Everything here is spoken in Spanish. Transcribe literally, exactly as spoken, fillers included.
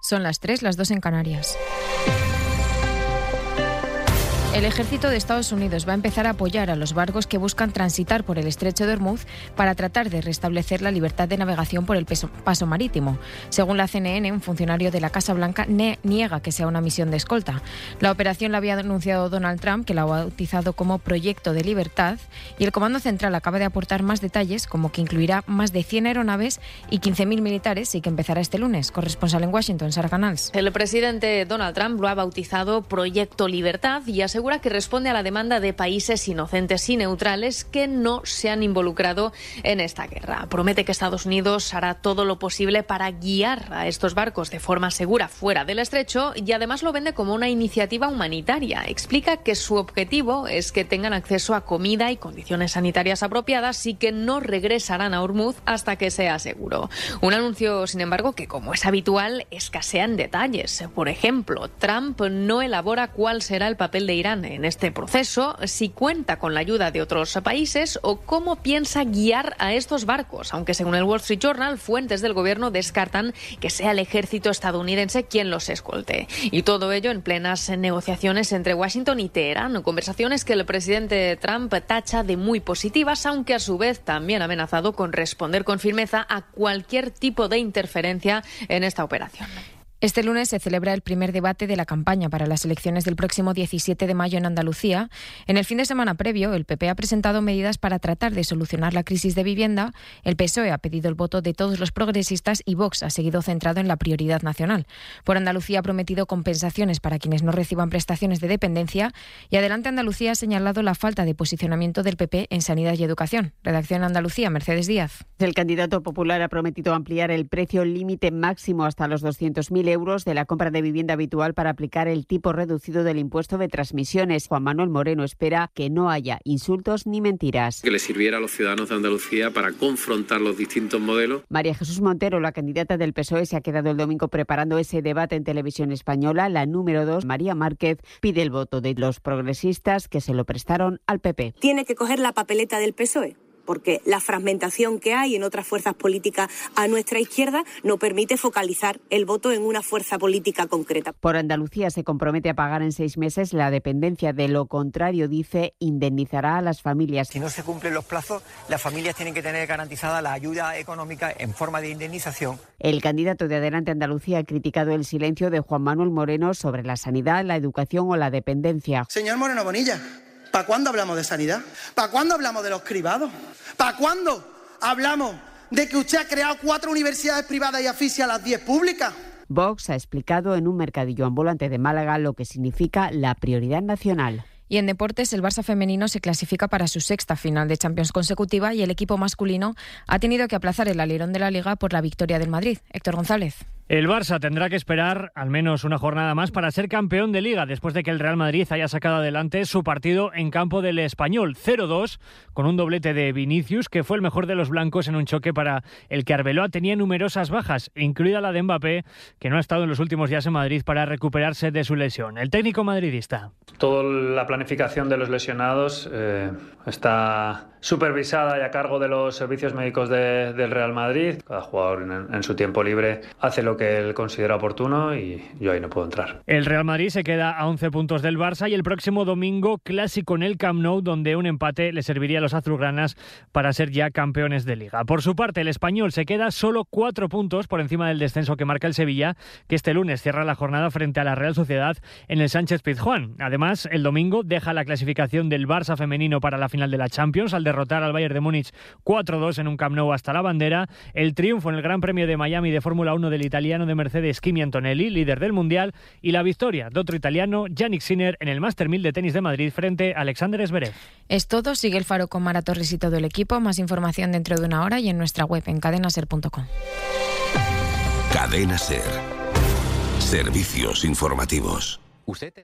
Son las tres, las dos en Canarias. El ejército de Estados Unidos va a empezar a apoyar a los barcos que buscan transitar por el estrecho de Hormuz para tratar de restablecer la libertad de navegación por el paso marítimo. Según la C N N, un funcionario de la Casa Blanca niega que sea una misión de escolta. La operación la había anunciado Donald Trump, que la ha bautizado como Proyecto de Libertad, y el Comando Central acaba de aportar más detalles, como que incluirá más de cien aeronaves y quince mil militares, y que empezará este lunes. Corresponsal en Washington, Sara Canals. El presidente Donald Trump lo ha bautizado Proyecto Libertad y asegura que responde a la demanda de países inocentes y neutrales que no se han involucrado en esta guerra. Promete que Estados Unidos hará todo lo posible para guiar a estos barcos de forma segura fuera del estrecho y además lo vende como una iniciativa humanitaria. Explica que su objetivo es que tengan acceso a comida y condiciones sanitarias apropiadas y que no regresarán a Hormuz hasta que sea seguro. Un anuncio, sin embargo, que como es habitual, escasea en detalles. Por ejemplo, Trump no elabora cuál será el papel de Irán en este proceso, si cuenta con la ayuda de otros países o cómo piensa guiar a estos barcos, aunque según el Wall Street Journal, fuentes del gobierno descartan que sea el ejército estadounidense quien los escolte. Y todo ello en plenas negociaciones entre Washington y Teherán, conversaciones que el presidente Trump tacha de muy positivas, aunque a su vez también ha amenazado con responder con firmeza a cualquier tipo de interferencia en esta operación. Este lunes se celebra el primer debate de la campaña para las elecciones del próximo diecisiete de mayo en Andalucía. En el fin de semana previo, el P P ha presentado medidas para tratar de solucionar la crisis de vivienda. El P S O E ha pedido el voto de todos los progresistas y Vox ha seguido centrado en la prioridad nacional. Por Andalucía ha prometido compensaciones para quienes no reciban prestaciones de dependencia y Adelante Andalucía ha señalado la falta de posicionamiento del P P en sanidad y educación. Redacción Andalucía, Mercedes Díaz. El candidato popular ha prometido ampliar el precio límite máximo hasta los doscientos mil euros de la compra de vivienda habitual para aplicar el tipo reducido del impuesto de transmisiones. Juan Manuel Moreno espera que no haya insultos ni mentiras. Que le sirviera a los ciudadanos de Andalucía para confrontar los distintos modelos. María Jesús Montero, la candidata del P S O E, se ha quedado el domingo preparando ese debate en Televisión Española. La número dos, María Márquez, pide el voto de los progresistas que se lo prestaron al P P. Tiene que coger la papeleta del P S O E. Porque la fragmentación que hay en otras fuerzas políticas a nuestra izquierda no permite focalizar el voto en una fuerza política concreta. Por Andalucía se compromete a pagar en seis meses la dependencia. De lo contrario, dice, indemnizará a las familias. Si no se cumplen los plazos, las familias tienen que tener garantizada la ayuda económica en forma de indemnización. El candidato de Adelante Andalucía ha criticado el silencio de Juan Manuel Moreno sobre la sanidad, la educación o la dependencia. Señor Moreno Bonilla, ¿para cuándo hablamos de sanidad? ¿Para cuándo hablamos de los cribados? ¿Para cuándo hablamos de que usted ha creado cuatro universidades privadas y asfixia a las diez públicas? Vox ha explicado en un mercadillo ambulante de Málaga lo que significa la prioridad nacional. Y en deportes, el Barça femenino se clasifica para su sexta final de Champions consecutiva y el equipo masculino ha tenido que aplazar el alerón de la Liga por la victoria del Madrid. Héctor González. El Barça tendrá que esperar al menos una jornada más para ser campeón de Liga, después de que el Real Madrid haya sacado adelante su partido en campo del Español cero dos, con un doblete de Vinicius, que fue el mejor de los blancos en un choque para el que Arbeloa tenía numerosas bajas, incluida la de Mbappé, que no ha estado en los últimos días en Madrid para recuperarse de su lesión. El técnico madridista. Toda la planificación de los lesionados eh, está supervisada y a cargo de los servicios médicos de, del Real Madrid. Cada jugador en, en su tiempo libre hace lo que él considera oportuno y yo ahí no puedo entrar. El Real Madrid se queda a once puntos del Barça y el próximo domingo clásico en el Camp Nou, donde un empate le serviría a los azulgranas para ser ya campeones de Liga. Por su parte, el Español se queda solo cuatro puntos por encima del descenso que marca el Sevilla, que este lunes cierra la jornada frente a la Real Sociedad en el Sánchez-Pizjuán. Además, el domingo deja la clasificación del Barça femenino para la final de la Champions al derrotar al Bayern de Múnich cuatro dos en un Camp Nou hasta la bandera, el triunfo en el Gran Premio de Miami de Fórmula uno del italiano de Mercedes Kimi Antonelli, líder del Mundial, y la victoria de otro italiano, Yannick Sinner, en el Master mil de tenis de Madrid frente a Alexander Zverev. Es todo. Sigue el Faro con Mara Torres y todo el equipo. Más información dentro de una hora y en nuestra web en cadena ser punto com. Cadena Ser. Servicios informativos. Usted